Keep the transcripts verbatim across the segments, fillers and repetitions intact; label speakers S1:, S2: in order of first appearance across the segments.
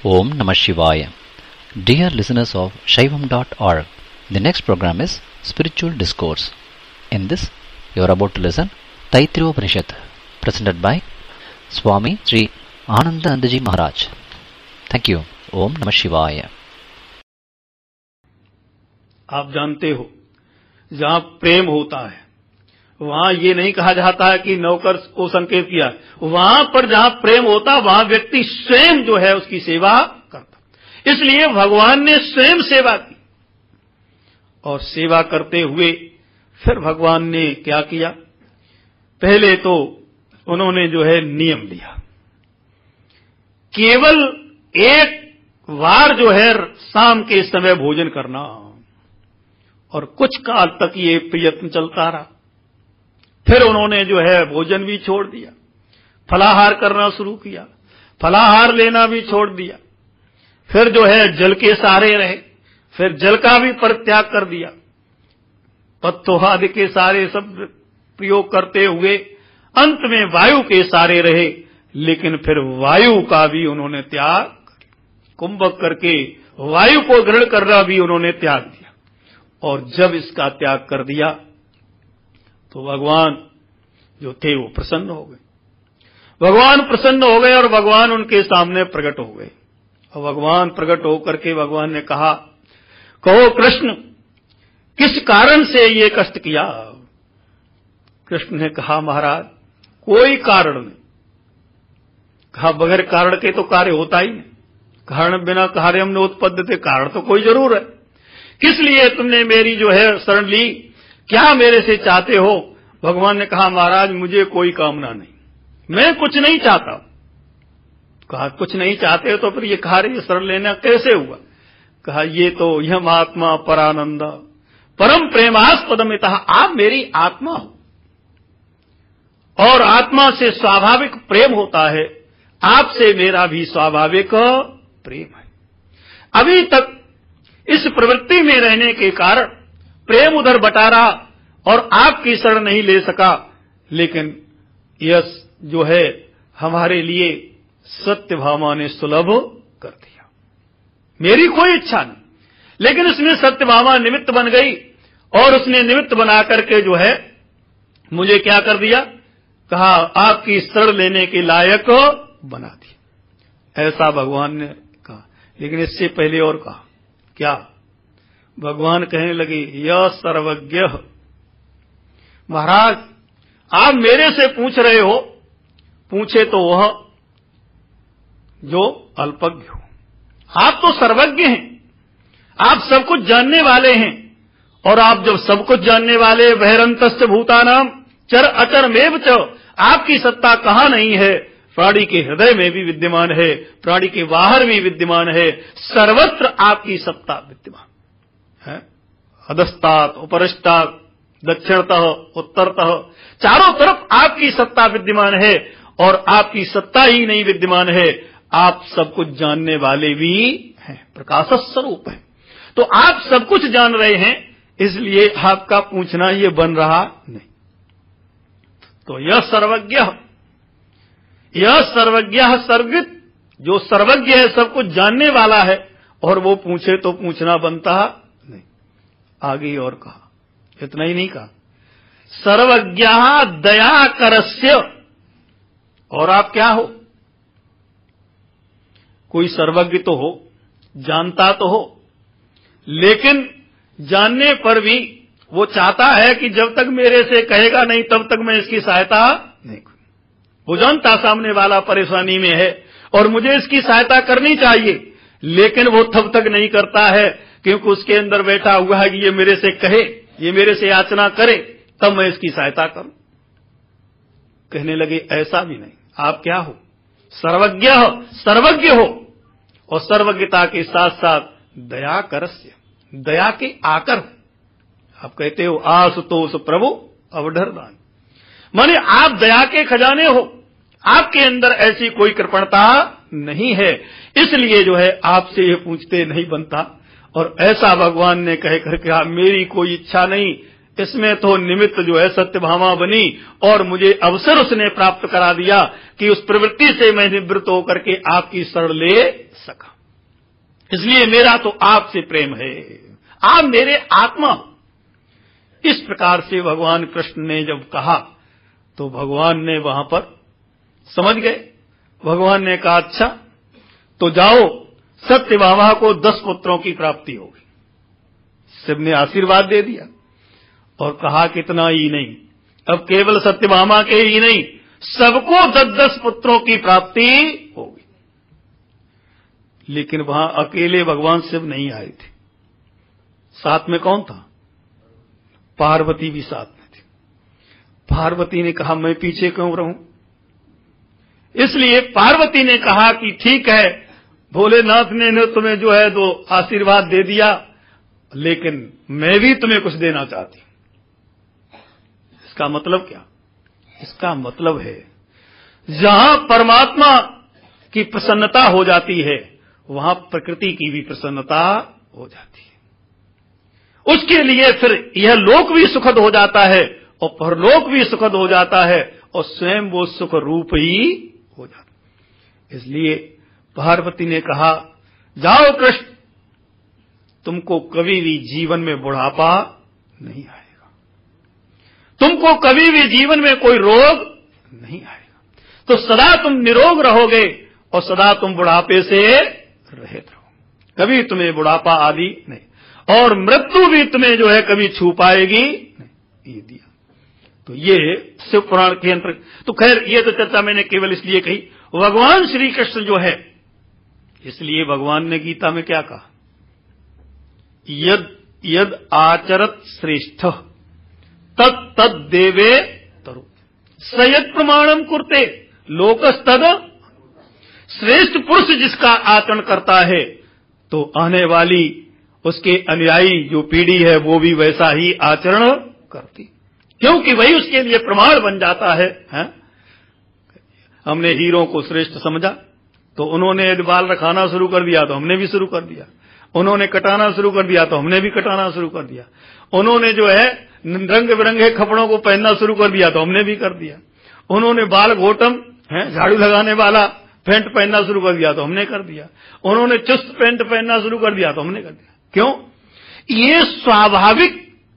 S1: Om Namah Shivaya. Dear listeners of Shaivam dot org, the next program is Spiritual Discourse. In this, you are about to listen Taittiriya Upanishad, presented by Swami Sri Anandanandaji Maharaj. Thank you. Om Namah Shivaya.
S2: आप जानते हो, जहाँ प्रेम होता है वहाँ ये नहीं कहा जाता है कि नौकर को संकेत किया, वहाँ पर जहाँ प्रेम होता वहाँ व्यक्ति स्वयं जो है उसकी सेवा करता। इसलिए भगवान ने स्वयं सेवा की और सेवा करते हुए फिर भगवान ने क्या किया, पहले तो उन्होंने जो है नियम लिया, केवल एक बार जो है शाम के समय भोजन करना, और कुछ काल तक ये प्रयत्न चलता रहा। फिर उन्होंने जो है भोजन भी छोड़ दिया, फलाहार करना शुरू किया, फलाहार लेना भी छोड़ दिया, फिर जो है जल के सहारे रहे, फिर जल का भी परित्याग कर दिया, पत्तोहादि के सारे सब प्रयोग करते हुए अंत में वायु के सहारे रहे, लेकिन फिर वायु का भी उन्होंने त्याग, कुंभक करके वायु को ग्रहण करना भी उन्होंने त्याग दिया। और जब इसका त्याग कर दिया तो भगवान जो थे वो प्रसन्न हो गए, भगवान प्रसन्न हो गए और भगवान उनके सामने प्रकट हो गए। और भगवान प्रकट होकर के भगवान ने कहा, कहो कृष्ण, किस कारण से ये कष्ट किया? कृष्ण ने कहा, महाराज कोई कारण नहीं। कहा, बगैर कारण के तो कार्य होता ही नहीं, कारण बिना कार्यम न उत्पद्यते, कारण तो कोई जरूर है। किस लिए तुमने मेरी जो है शरण ली, क्या मेरे से चाहते हो? भगवान ने कहा, महाराज मुझे कोई कामना नहीं, मैं कुछ नहीं चाहता। कहा, कुछ नहीं चाहते हो तो फिर ये कार्य शरण लेना कैसे हुआ? कहा, ये तो यम आत्मा परानंद परम प्रेमास्पदमितः, आप मेरी आत्मा हो और आत्मा से स्वाभाविक प्रेम होता है, आपसे मेरा भी स्वाभाविक प्रेम है। अभी तक इस प्रवृत्ति में रहने के कारण प्रेम उधर बटा रहा और आपकी शरण नहीं ले सका, लेकिन यह जो है हमारे लिए सत्यभामा ने सुलभ कर दिया। मेरी कोई इच्छा नहीं, लेकिन उसमें सत्यभामा निमित्त बन गई और उसने निमित्त बना करके जो है मुझे क्या कर दिया? कहा, आपकी शरण लेने के लायक बना दिया। ऐसा भगवान ने कहा, लेकिन इससे पहले और कहा क्या? भगवान कहने लगे, यह सर्वज्ञ, महाराज आप मेरे से पूछ रहे हो, पूछे तो वह जो अल्पज्ञ हो। आप तो सर्वज्ञ हैं, आप सब कुछ जानने वाले हैं, और आप जब सब कुछ जानने वाले, बहिरंतश्च भूतानाम चर अचर मेव च, आपकी सत्ता कहां नहीं है? प्राणी के हृदय में भी विद्यमान है, प्राणी के बाहर भी विद्यमान है, सर्वत्र आपकी सत्ता विद्यमान है। अधस्तात् उपरिष्टात् दक्षिणतः उत्तरतः, चारों तरफ आपकी सत्ता विद्यमान है, और आपकी सत्ता ही नहीं विद्यमान है, आप सब कुछ जानने वाले भी हैं, प्रकाश स्वरूप है। तो आप सब कुछ जान रहे हैं, इसलिए आपका पूछना ये बन रहा नहीं। तो यह सर्वज्ञ, यह सर्वज्ञ सर्वविद, जो सर्वज्ञ है, सब कुछ जानने वाला है, और वो पूछे तो पूछना बनता नहीं। आगे और कहा, इतना ही नहीं कहा, सर्वज्ञ दयाकरस्य, और आप क्या हो? कोई सर्वज्ञ तो हो, जानता तो हो, लेकिन जानने पर भी वो चाहता है कि जब तक मेरे से कहेगा नहीं तब तक मैं इसकी सहायता नहीं करूं। वो जानता सामने वाला परेशानी में है और मुझे इसकी सहायता करनी चाहिए, लेकिन वो तब तक नहीं करता है क्योंकि उसके अंदर बैठा हुआ है कि ये मेरे से कहे, ये मेरे से याचना करे, तब मैं इसकी सहायता करूं। कहने लगे, ऐसा भी नहीं, आप क्या हो? सर्वज्ञ हो, सर्वज्ञ हो, और सर्वज्ञता के साथ साथ दया करस्य, दया के आकर। आप कहते हो आशुतोष प्रभु अवधरदान, माने आप दया के खजाने हो, आपके अंदर ऐसी कोई कृपणता नहीं है, इसलिए जो है आपसे ये पूछते नहीं बनता। और ऐसा भगवान ने कह करके, मेरी कोई इच्छा नहीं, इसमें तो निमित्त जो है सत्यभामा बनी और मुझे अवसर उसने प्राप्त करा दिया कि उस प्रवृत्ति से मैं निवृत्त होकर के आपकी शरण ले सका। इसलिए मेरा तो आपसे प्रेम है, आप मेरे आत्मा। इस प्रकार से भगवान कृष्ण ने जब कहा तो भगवान ने वहां पर समझ गए। भगवान ने कहा अच्छा तो जाओ, सत्यभामा को दस पुत्रों की प्राप्ति होगी। शिव ने आशीर्वाद दे दिया और कहा कितना ही नहीं, अब केवल सत्यभामा के ही नहीं, सबको दस दस पुत्रों की प्राप्ति होगी। लेकिन वहां अकेले भगवान शिव नहीं आए थे, साथ में कौन था? पार्वती भी साथ में थी। पार्वती ने कहा मैं पीछे क्यों रहूं? इसलिए पार्वती ने कहा कि ठीक है, भोलेनाथ ने तुम्हें जो है तो आशीर्वाद दे दिया, लेकिन मैं भी तुम्हें कुछ देना चाहती हूं। इसका मतलब क्या? इसका मतलब है जहां परमात्मा की प्रसन्नता हो जाती है वहां प्रकृति की भी प्रसन्नता हो जाती है। उसके लिए फिर यह लोक भी सुखद हो जाता है और परलोक भी सुखद हो जाता है और स्वयं वो सुख रूप ही हो जाता है। इसलिए पार्वती ने कहा जाओ कृष्ण, तुमको कभी भी जीवन में बुढ़ापा नहीं आएगा, तुमको कभी भी जीवन में कोई रोग नहीं आएगा, तो सदा तुम निरोग रहोगे और सदा तुम बुढ़ापे से रहित रहो, कभी तुम्हें बुढ़ापा आदि नहीं, और मृत्यु भी तुम्हें जो है कभी छू पाएगी नहीं। ये दिया तो ये शिव पुराण के अंतर्गत। तो खैर ये तो चर्चा मैंने केवल इसलिए कही, भगवान श्री कृष्ण जो है, इसलिए भगवान ने गीता में क्या कहा? यद यद आचरत श्रेष्ठ तत् तद देवे तरु सयद प्रमाणम कुरते लोकस्तद। श्रेष्ठ पुरुष जिसका आचरण करता है तो आने वाली उसके अनुयायी जो पीढ़ी है वो भी वैसा ही आचरण करती, क्योंकि वही उसके लिए प्रमाण बन जाता है, है? हमने हीरों को श्रेष्ठ समझा तो उन्होंने यदि बाल रखाना शुरू कर दिया तो हमने भी शुरू कर दिया, उन्होंने कटाना शुरू कर दिया तो हमने भी कटाना शुरू कर दिया, उन्होंने जो है रंग बिरंगे कपड़ों को पहनना शुरू कर दिया तो हमने भी कर दिया, उन्होंने बाल घोटम है झाड़ू लगाने वाला पैंट पहनना शुरू कर दिया तो हमने कर दिया, उन्होंने चुस्त पैंट पहनना शुरू कर दिया तो हमने कर दिया। क्यों? ये स्वाभाविक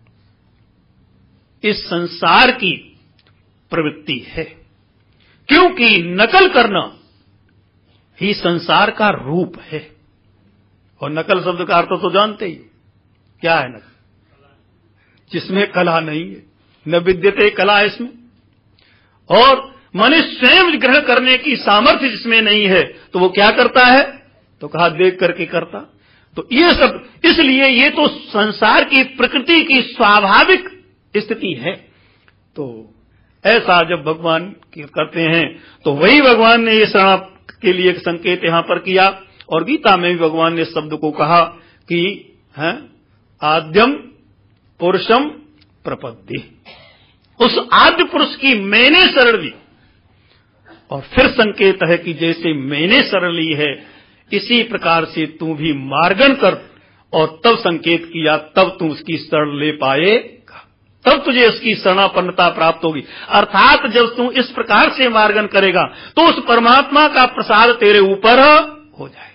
S2: इस संसार की प्रवृत्ति है, क्योंकि नकल करना ही संसार का रूप है। और नकल शब्द का अर्थ तो जानते ही क्या है? नकल जिसमें कला नहीं है, न विद्यते कला इसमें, और मनुष्य स्वयं ग्रहण करने की सामर्थ्य जिसमें नहीं है तो वो क्या करता है? तो कहा देख करके करता। तो ये सब इसलिए ये तो संसार की प्रकृति की स्वाभाविक स्थिति है। तो ऐसा जब भगवान करते हैं तो वही भगवान ने ये शरण के लिए एक संकेत यहां पर किया, और गीता में भी भगवान ने इस शब्द को कहा कि है आद्यम पुरुषम प्रपद्ये, उस आद्य पुरुष की मैंने शरण ली। और फिर संकेत है कि जैसे मैंने शरण ली है इसी प्रकार से तू भी मार्गन कर, और तब संकेत किया तब तू उसकी शरण ले पाएगा, तब तुझे उसकी शरणापन्नता प्राप्त होगी। अर्थात जब तू इस प्रकार से मार्गन करेगा तो उस परमात्मा का प्रसाद तेरे ऊपर हो जाएगा।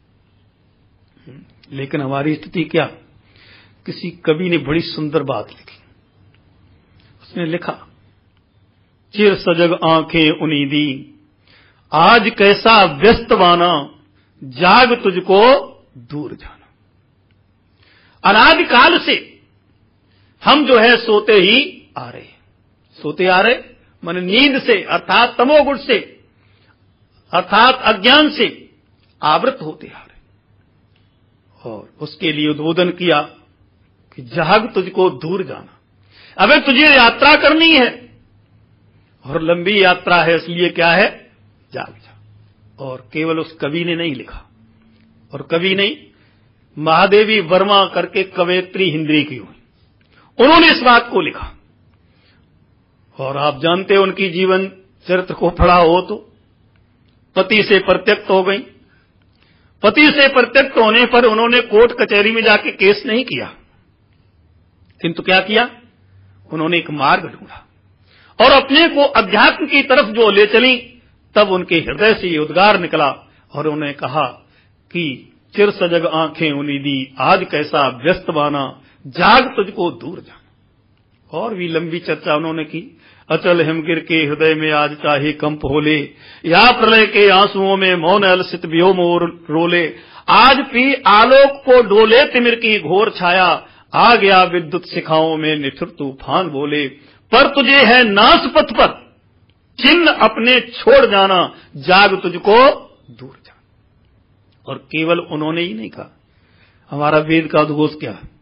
S2: लेकिन हमारी स्थिति क्या? किसी कवि ने बड़ी सुंदर बात लिखी, उसने लिखा चिर सजग आंखें उन्हीं दी, आज कैसा व्यस्त बाना, जाग तुझको दूर जाना। अनादिकाल से हम जो है सोते ही आ रहे, सोते आ रहे माने नींद से, अर्थात तमोगुण से, अर्थात अज्ञान से आवृत होते आ रहे, और उसके लिए उद्बोधन किया कि जाग तुझको दूर जाना। अबे तुझे यात्रा करनी है और लंबी यात्रा है, इसलिए क्या है? जाग जा। और केवल उस कवि ने नहीं लिखा, और कवि नहीं महादेवी वर्मा करके कवयित्री हिंदी की हुई, उन्होंने इस बात को लिखा। और आप जानते हो उनकी जीवन चरित्र को पढ़ा हो तो पति से परित्यक्त हो गई। पति से परित्यक्त होने पर उन्होंने कोर्ट कचहरी में जाके केस नहीं किया, किंतु क्या किया? उन्होंने एक मार्ग ढूंढा और अपने को अध्यात्म की तरफ जो ले चली, तब उनके हृदय से ये उद्गार निकला और उन्होंने कहा कि चिर सजग आंखें उन्नीदी, आज कैसा व्यस्त बाना, जाग तुझको दूर जाना। और भी लंबी चर्चा उन्होंने की। अचल हिमगिर के हृदय में आज चाहे कंप होले, या प्रलय के आंसुओं में मौन अलसित व्योम और रोले, आज पी आलोक को डोले तिमिर की घोर छाया, आ गया विद्युत शिखाओं में निठुर तूफान बोले, पर तुझे है नास पथ पर चिन्ह अपने छोड़ जाना, जाग तुझको दूर जाना। और केवल उन्होंने ही नहीं कहा, हमारा वेद का उद्घोष क्या है?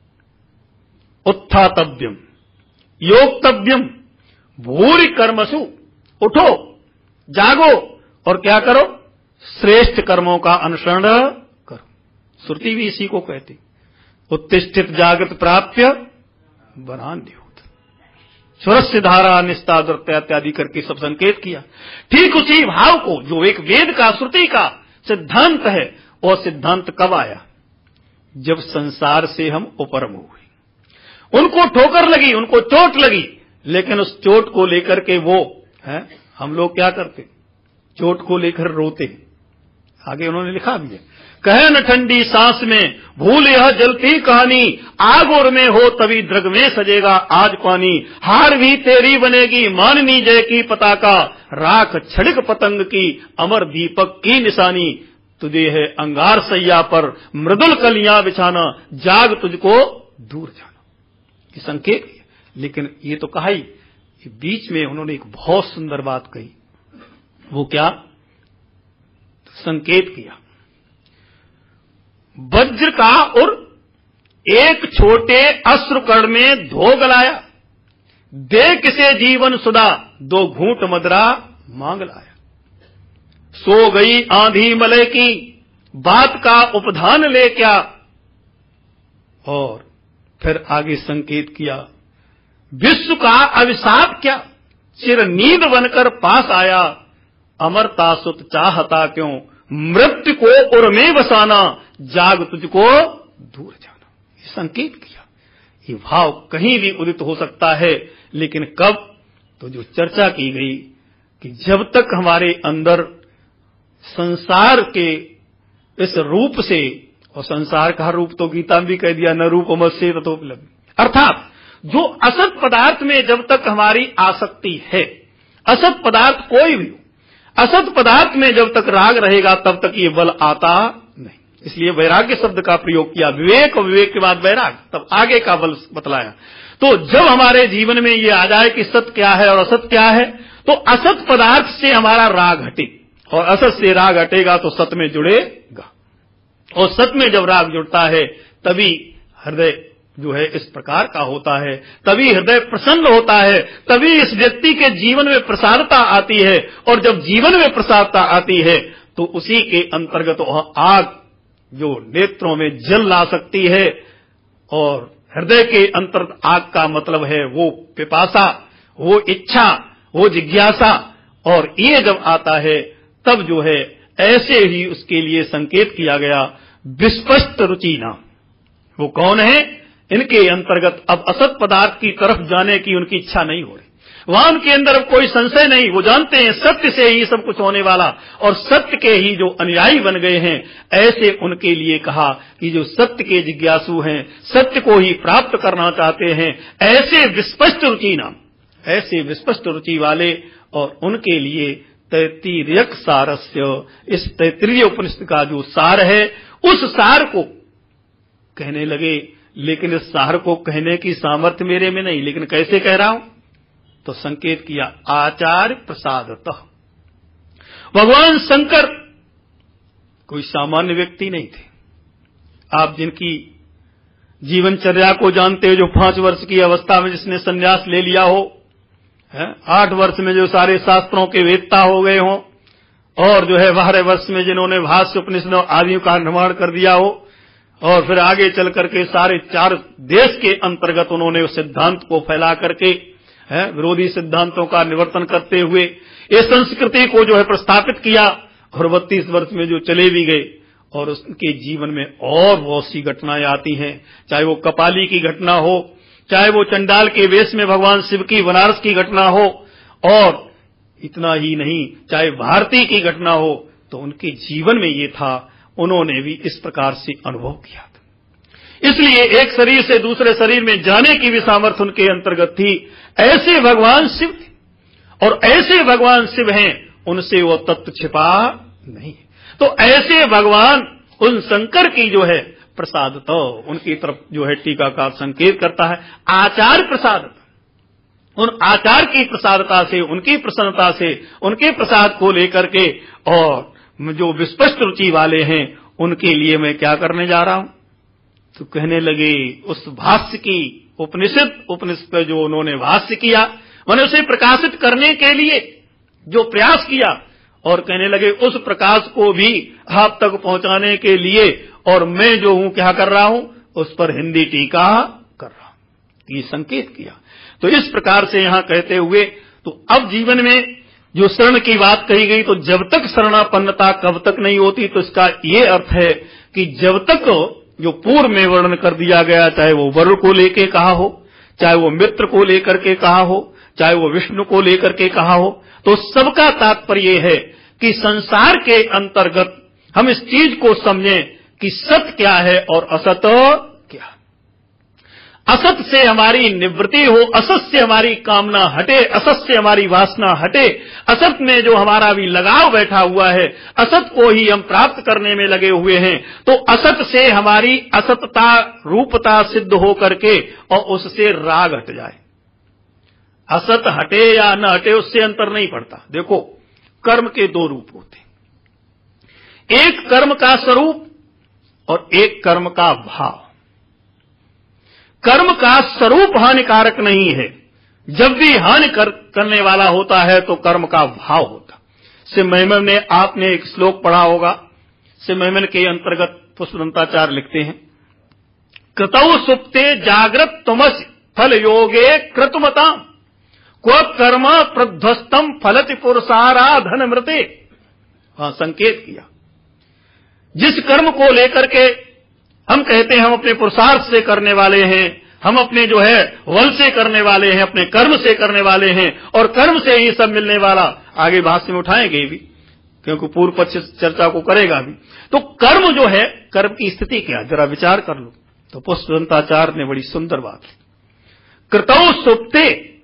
S2: उत्थातव्यम योक्तव्यम भूरि कर्मसु, उठो जागो और क्या करो? श्रेष्ठ कर्मों का अनुसरण करो। श्रुति भी इसी को कहती, उत्तिष्ठित जागृत प्राप्य वरान द्योत, स्वरस्य धारा निस्तादृत्य इत्यादि करके सब संकेत किया। ठीक उसी भाव को जो एक वेद का श्रुति का सिद्धांत है, और सिद्धांत कब आया? जब संसार से हम उपरम हुए, उनको ठोकर लगी, उनको चोट लगी, लेकिन उस चोट को लेकर के वो है, हम लोग क्या करते? चोट को लेकर रोते। आगे उन्होंने लिखा भी है, कहे न ठंडी सांस में भूल यह जलती कहानी, आग और में हो तभी द्रग में सजेगा आज पानी, हार भी तेरी बनेगी माननी जय की पताका, राख छड़क पतंग की अमर दीपक की निशानी, तुझे है अंगार सैया पर मृदुल कलियां बिछाना, जाग तुझको दूर जाना। ये संकेत है। लेकिन ये तो कहा ही, बीच में उन्होंने एक बहुत सुंदर बात कही। वो क्या? संकेत किया वज्र का और एक छोटे अश्रुकण में धो गलाया, दे किसे जीवन सुधा दो घूंट मदरा मांग लाया, सो गई आंधी मलय की बात का उपधान ले क्या। और फिर आगे संकेत किया, विश्व का अभिशाप क्या चिर नींद बनकर पास आया, अमरता सुत चाहता क्यों मृत्यु को उर में बसाना, जाग तुझको दूर जाना। ये संकेत किया। ये भाव कहीं भी उदित हो सकता है, लेकिन कब? तो जो चर्चा की गई कि जब तक हमारे अंदर संसार के इस रूप से, और संसार का रूप तो गीता में भी कह दिया, न रूपमस्य ततोपलब्धि, अर्थात जो असत पदार्थ में जब तक हमारी आसक्ति है, असत पदार्थ कोई भी, असत पदार्थ में जब तक राग रहेगा तब तक ये बल आता नहीं। इसलिए वैराग्य शब्द का प्रयोग किया, विवेक और विवेक के बाद वैराग, तब आगे का बल बतलाया। तो जब हमारे जीवन में ये आ जाए कि सत्य क्या है और असत क्या है, तो असत पदार्थ से हमारा राग हटे, और असत से राग हटेगा तो सत्य में जुड़ेगा, और सत्य में जब राग जुड़ता है तभी हृदय जो है इस प्रकार का होता है, तभी हृदय प्रसन्न होता है, तभी इस व्यक्ति के जीवन में प्रसारता आती है, और जब जीवन में प्रसारता आती है तो उसी के अंतर्गत आग जो नेत्रों में जल ला सकती है, और हृदय के अंतर आग का मतलब है वो पिपासा, वो इच्छा, वो जिज्ञासा, और ये जब आता है तब जो है ऐसे ही उसके लिए संकेत किया गया विस्पष्ट रुचि नाम। वो कौन है? इनके अंतर्गत अब असत पदार्थ की तरफ जाने की उनकी इच्छा नहीं हो रही, वहां उनके अंदर कोई संशय नहीं, वो जानते हैं सत्य से ही सब कुछ होने वाला, और सत्य के ही जो अनुयायी बन गए हैं, ऐसे उनके लिए कहा कि जो सत्य के जिज्ञासु हैं, सत्य को ही प्राप्त करना चाहते हैं, ऐसे विस्पष्ट रुचि नाम, ऐसे विस्पष्ट रुचि वाले, और उनके लिए तैत्तिरीयक सारस्य, इस तैत्तिरीय उपनिषद का जो सार है, उस सार को कहने लगे। लेकिन इस सार को कहने की सामर्थ्य मेरे में नहीं, लेकिन कैसे कह रहा हूं? तो संकेत किया, आचार्य प्रसादतः। भगवान शंकर कोई सामान्य व्यक्ति नहीं थे। आप जिनकी जीवनचर्या को जानते हो, जो पांच वर्ष की अवस्था में जिसने संन्यास ले लिया हो, है, आठ वर्ष में जो सारे शास्त्रों के वेत्ता हो गए हों, और जो है बारह वर्ष में जिन्होंने भाष्य उपनिषद आदियों का निर्माण कर दिया हो, और फिर आगे चल करके सारे चार देश के अंतर्गत उन्होंने उस सिद्धांत को फैला करके है, विरोधी सिद्धांतों का निवर्तन करते हुए ये संस्कृति को जो है प्रस्थापित किया, और बत्तीस वर्ष में जो चले भी गए, और उसके जीवन में और बहुत सी घटनाएं आती हैं, चाहे वो कपाली की घटना हो, चाहे वो चंडाल के वेश में भगवान शिव की बनारस की घटना हो, और इतना ही नहीं चाहे भारती की घटना हो, तो उनके जीवन में ये था, उन्होंने भी इस प्रकार से अनुभव किया था। इसलिए एक शरीर से दूसरे शरीर में जाने की भी सामर्थ्य उनके अंतर्गत थी। ऐसे भगवान शिव थे, और ऐसे भगवान शिव हैं, उनसे वो तत्व छिपा नहीं। तो ऐसे भगवान उन शंकर की जो है प्रसाद, तो उनकी तरफ जो है टीकाकार संकेत करता है, आचार प्रसाद। उन आचार की प्रसादता से, उनकी प्रसन्नता से, उनके प्रसाद को लेकर के, और जो विस्पष्ट रुचि वाले हैं उनके लिए मैं क्या करने जा रहा हूं। तो कहने लगे उस भाष्य की उपनिषद उपनिषद पर जो उन्होंने भाष्य किया, मैंने उसे प्रकाशित करने के लिए जो प्रयास किया, और कहने लगे उस प्रकाश को भी आप तक पहुंचाने के लिए, और मैं जो हूं क्या कर रहा हूं, उस पर हिंदी टीका कर रहा हूं, ये संकेत किया। तो इस प्रकार से यहां कहते हुए, तो अब जीवन में जो शरण की बात कही गई, तो जब तक शरणापन्नता कब तक नहीं होती, तो इसका ये अर्थ है कि जब तक जो पूर्व में वर्णन कर दिया गया, चाहे वो वरुण को लेके कहा हो, चाहे वो मित्र को लेकर के कहा हो, चाहे वो विष्णु को लेकर के कहा हो, तो सबका तात्पर्य है कि संसार के अंतर्गत हम इस चीज को समझें कि सत्य क्या है और असत क्या। असत से हमारी निवृत्ति हो, असत से हमारी कामना हटे, असत से हमारी वासना हटे, असत में जो हमारा भी लगाव बैठा हुआ है, असत को ही हम प्राप्त करने में लगे हुए हैं, तो असत से हमारी असतता रूपता सिद्ध हो करके और उससे राग हट जाए। असत हटे या न हटे उससे अंतर नहीं पड़ता। देखो, कर्म के दो रूप होते, एक कर्म का स्वरूप और एक कर्म का भाव। कर्म का स्वरूप हानिकारक नहीं है, जब भी हानि कर, करने वाला होता है तो कर्म का भाव होता। सिमहिमन ने आपने एक श्लोक पढ़ा होगा, सिमहिमन के अंतर्गत पुष्पदंताचार्य लिखते हैं, कृतौ सुप्ते जागृत तमस फल योगे कृतमता क्व कर्म प्रध्वस्तम फलति पुरुषाराधन मृते। वहां संकेत किया, जिस कर्म को लेकर के हम कहते हैं हम अपने पुरुषार्थ से करने वाले हैं, हम अपने जो है बल से करने वाले हैं, अपने कर्म से करने वाले हैं, और कर्म से ही सब मिलने वाला, आगे भाष्य में उठाएंगे भी, क्योंकि पूर्व पक्ष चर्चा को करेगा भी। तो कर्म जो है, कर्म की स्थिति क्या, जरा विचार कर लो। तो पुष्पदंताचार्य ने बड़ी सुंदर बात की, कृतौ सुप्ते,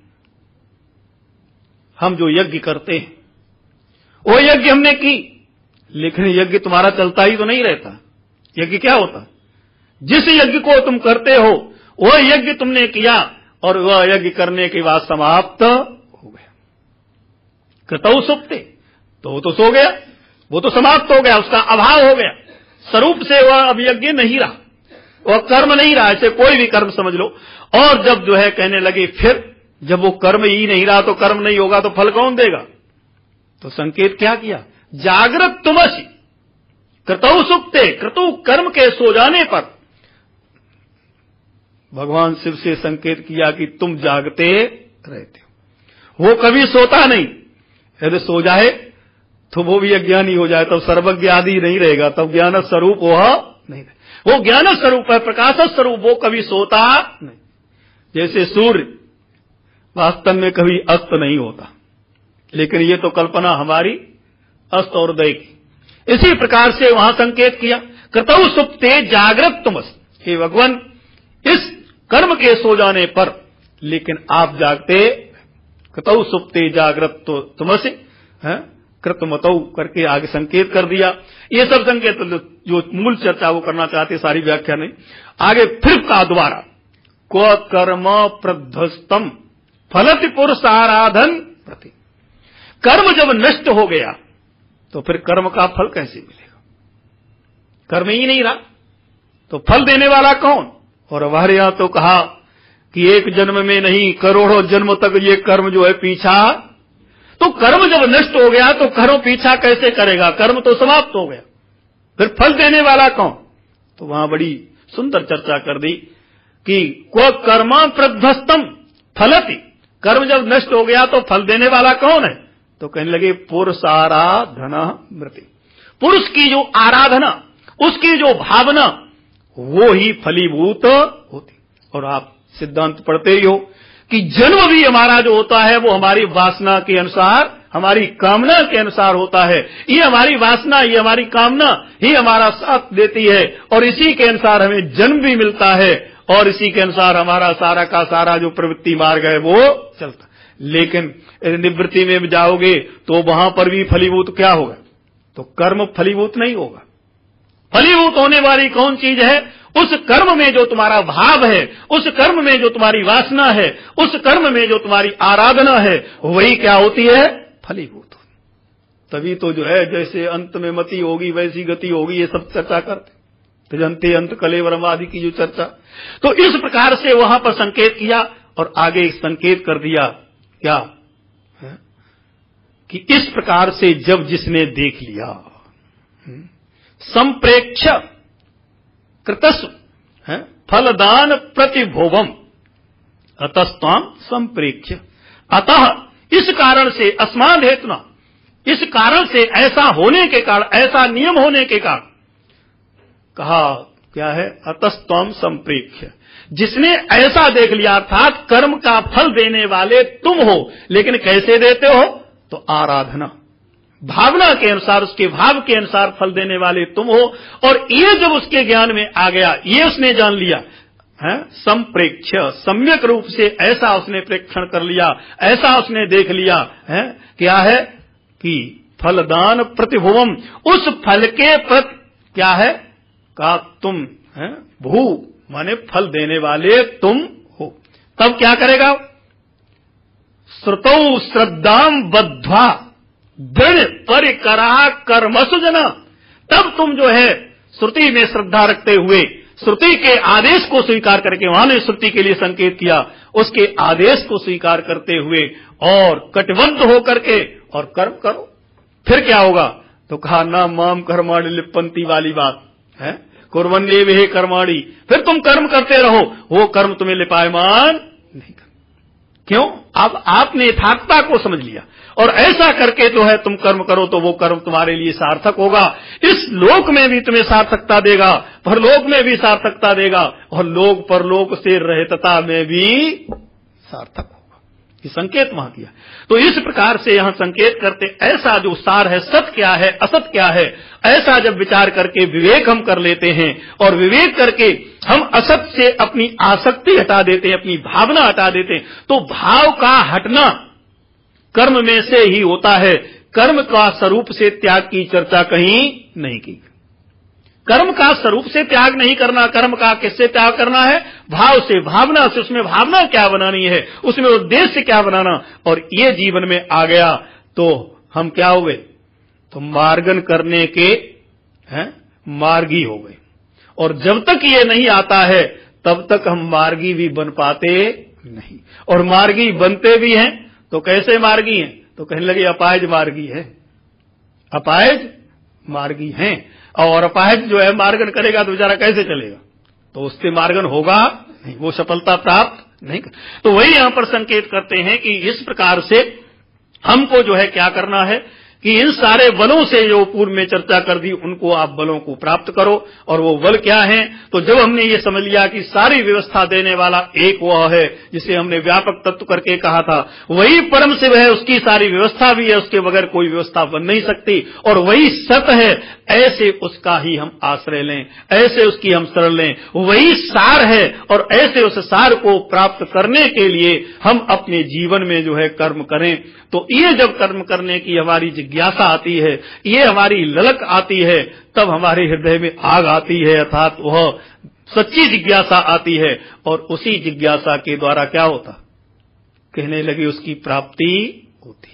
S2: हम जो यज्ञ करते हैं वो यज्ञ हमने की, लेकिन यज्ञ तुम्हारा चलता ही तो नहीं रहता। यज्ञ क्या होता है, जिस यज्ञ को तुम करते हो वह यज्ञ तुमने किया और वह यज्ञ करने के बाद समाप्त हो गया। कृतौ सुप्ते, तो वो तो सो गया, वो तो समाप्त हो गया, उसका अभाव हो गया, स्वरूप से वह अब यज्ञ नहीं रहा, वह कर्म नहीं रहा, ऐसे कोई भी कर्म समझ लो। और जब जो है कहने लगे फिर जब वो कर्म ही नहीं रहा तो कर्म नहीं होगा तो फल कौन देगा। तो संकेत क्या किया, जागृत तुमसि कृतौ सुप्ते, कृतु कर्म के सो जाने पर भगवान शिव से संकेत किया कि तुम जागते रहते हो, वो कभी सोता नहीं। यदि सो जाए तो वो भी अज्ञानी हो जाए, तब सर्वज्ञ आदि नहीं रहेगा, तब ज्ञान स्वरूप वह नहीं रहे। वो ज्ञान स्वरूप है, प्रकाश स्वरूप, वो कभी सोता नहीं। जैसे सूर्य वास्तव में कभी अस्त नहीं होता, लेकिन ये तो कल्पना हमारी अस्त और उदय की। इसी प्रकार से वहां संकेत किया, कृतौ सुप्ते जागृत तुमस, हे भगवान इस कर्म के सो जाने पर लेकिन आप जागते, कृतौ सुप्ते जागृत तो तुमसे कृतमतौ करके आगे संकेत कर दिया। ये सब संकेत जो मूल चर्चा वो करना चाहते, सारी व्याख्या नहीं। आगे फिर का द्वारा क्व कर्म प्रध्वस्तम फलति पुरुषाराधन प्रति, कर्म जब नष्ट हो गया तो फिर कर्म का फल कैसे मिलेगा, कर्म ही नहीं रहा तो फल देने वाला कौन। और हमारे यहां तो कहा कि एक जन्म में नहीं करोड़ों जन्म तक ये कर्म जो है पीछा, तो कर्म जब नष्ट हो गया तो कर्म पीछा कैसे करेगा, कर्म तो समाप्त हो गया, फिर फल देने वाला कौन। तो वहां बड़ी सुंदर चर्चा कर दी कि क्व कर्म प्रध्वस्तम फलति, कर्म जब नष्ट हो गया तो फल देने वाला कौन है। तो कहने लगे पुरुषाराधना मृति, पुरुष की जो आराधना, उसकी जो भावना वो ही फलीभूत होती। और आप सिद्धांत पढ़ते ही हो कि जन्म भी हमारा जो होता है वो हमारी वासना के अनुसार, हमारी कामना के अनुसार होता है। ये हमारी वासना, ये हमारी कामना ही हमारा साथ देती है और इसी के अनुसार हमें जन्म भी मिलता है और इसी के अनुसार हमारा सारा का सारा जो प्रवृत्ति मार्ग है वो चलता। लेकिन निवृत्ति में जाओगे तो वहां पर भी फलीभूत क्या होगा? तो कर्म फलीभूत नहीं होगा। फलीभूत होने वाली कौन चीज है? उस कर्म में जो तुम्हारा भाव है, उस कर्म में जो तुम्हारी वासना है, उस कर्म में जो तुम्हारी आराधना है, वही क्या होती है? फलीभूत। तभी तो जो है जैसे अंत में मति होगी वैसी गति होगी, ये सब चर्चा करते तो जनते अंत कलेवरम आदि की जो चर्चा। तो इस प्रकार से वहां पर संकेत किया और आगे संकेत कर दिया क्या है? कि इस प्रकार से जब जिसने देख लिया, संप्रेक्ष कृतस्व है फलदान प्रतिभोवम अतस्ताम संप्रेक्ष। अतः इस कारण से, अस्माद हेतुना, इस कारण से, ऐसा होने के कारण, ऐसा नियम होने के कारण कहा क्या है? अतस्ताम संप्रेक्ष। जिसने ऐसा देख लिया, अर्थात कर्म का फल देने वाले तुम हो, लेकिन कैसे देते हो? तो आराधना, भावना के अनुसार, उसके भाव के अनुसार फल देने वाले तुम हो। और ये जब उसके ज्ञान में आ गया, ये उसने जान लिया है, संप्रेक्ष, सम्यक रूप से ऐसा उसने प्रेक्षण कर लिया, ऐसा उसने देख लिया है, क्या है कि फलदान प्रतिभुवम, उस फल के प्रति क्या है का तुम है, भू माने फल देने वाले तुम हो। तब क्या करेगा? श्रुतौ श्रद्धाम बद्ध्वा दृढ़ परिकरा कर्मसु जना। तब तुम जो है श्रुति में श्रद्धा रखते हुए, श्रुति के आदेश को स्वीकार करके, वहां ने श्रुति के लिए संकेत किया, उसके आदेश को स्वीकार करते हुए और कटिबद्ध होकर के और कर्म करो। फिर क्या होगा? तो कहा ना माम कर्माणि लिप्पन्ति वाली बात है, कुर्वन्नेव हे कर्माणि। फिर तुम कर्म करते रहो, वो कर्म तुम्हें लिपायमान नहीं कर। क्यों? अब आपने यथार्थता को समझ लिया और ऐसा करके तो है तुम कर्म करो तो वो कर्म तुम्हारे लिए सार्थक होगा। इस लोक में भी तुम्हें सार्थकता देगा, परलोक में भी सार्थकता देगा और लोक परलोक से रहतता में भी सार्थक होगा। ये संकेत वहां किया। तो इस प्रकार से यहां संकेत करते, ऐसा जो सार है, सत्य क्या है, असत क्या है, ऐसा जब विचार करके विवेक हम कर लेते हैं और विवेक करके हम असत से अपनी आसक्ति हटा देते हैं, अपनी भावना हटा देते हैं, तो भाव का हटना कर्म में से ही होता है। कर्म का स्वरूप से त्याग की चर्चा कहीं नहीं की। कर्म का स्वरूप से त्याग नहीं करना, कर्म का किससे त्याग करना है? भाव से, भावना से। उसमें भावना क्या बनानी है, उसमें उद्देश्य क्या बनाना। और ये जीवन में आ गया तो हम क्या हो गए? तो मार्गन करने के हैं मार्गी हो गए। और जब तक ये नहीं आता है तब तक हम मार्गी भी बन पाते नहीं। और मार्गी बनते भी हैं तो कैसे मार्गी हैं? तो कहने लगे अपायज मार्गी है, अपायज मार्गी हैं। और अपायज जो है मार्गन करेगा तो बेचारा कैसे चलेगा? तो उससे मार्गन होगा नहीं, वो सफलता प्राप्त नहीं कर। तो वही यहां पर संकेत करते हैं कि इस प्रकार से हमको जो है क्या करना है कि इन सारे बलों से जो पूर्व में चर्चा कर दी, उनको आप बलों को प्राप्त करो। और वो बल क्या हैं? तो जब हमने ये समझ लिया कि सारी व्यवस्था देने वाला एक वह है जिसे हमने व्यापक तत्व करके कहा था, वही परम शिव है, उसकी सारी व्यवस्था भी है, उसके बगैर कोई व्यवस्था बन नहीं सकती, और वही सत है, ऐसे उसका ही हम आश्रय लें, ऐसे उसकी हम शरण लें। वही सार है और ऐसे उस सार को प्राप्त करने के लिए हम अपने जीवन में जो है कर्म करें। तो ये जब कर्म करने की हमारी जिज्ञासा आती है, ये हमारी ललक आती है, तब हमारे हृदय में आग आती है, अर्थात वह सच्ची जिज्ञासा आती है। और उसी जिज्ञासा के द्वारा क्या होता? कहने लगे उसकी प्राप्ति होती,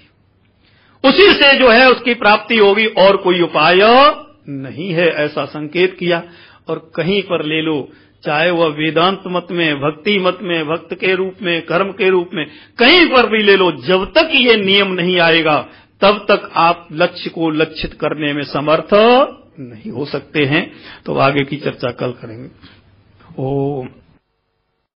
S2: उसी से जो है उसकी प्राप्ति होगी, और कोई उपाय नहीं है, ऐसा संकेत किया। और कहीं पर ले लो, चाहे वह वेदांत मत में, भक्ति मत में, भक्त के रूप में, कर्म के रूप में, कहीं पर भी ले लो, जब तक ये नियम नहीं आएगा तब तक आप लक्ष्य को लक्षित करने में समर्थ नहीं हो सकते हैं। तो आगे की चर्चा कल करेंगे। ओम